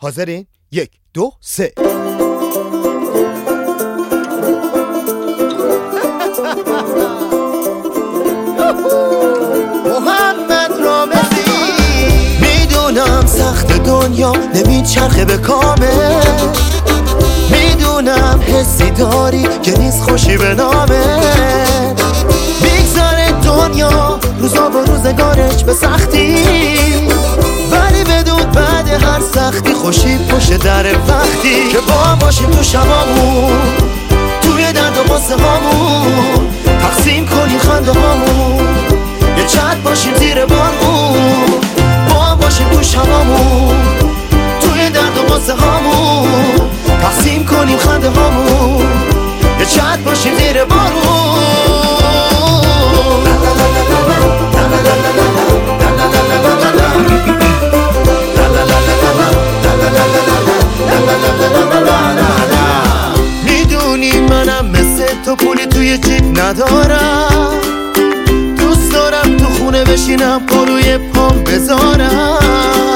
حاضرین؟ 1 2 3. محمد رامزی. میدونم سخت دنیا نمیچرخه به کامه، میدونم حسی داری که نیست خوشی به نامه، میگذاره دنیا روزا با روزگارش به سختی، ولی بدون بعد هر سختی خوشی پشت در وقتی که با باشیم تو شبامون، توی درد و غصه هامون تقسیم کنیم خنده هامون، یه چت باشیم زیر بارمون، با باشیم تو شبامون، توی درد و غصه هامون تقسیم کنیم خنده هامون، یه چت باشیم زیر بارمون. میدونی منم مثل تو پولی توی جیب ندارم، دوست دارم تو خونه بشینم پا روی پام بذارم،